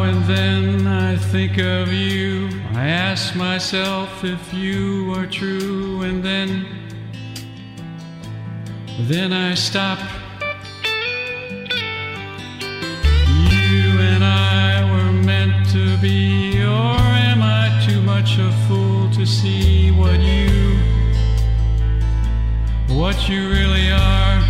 and then I think of you. I ask myself if you are true, and then I stop. You and I were meant to be, or am I too much a fool to see what you really are?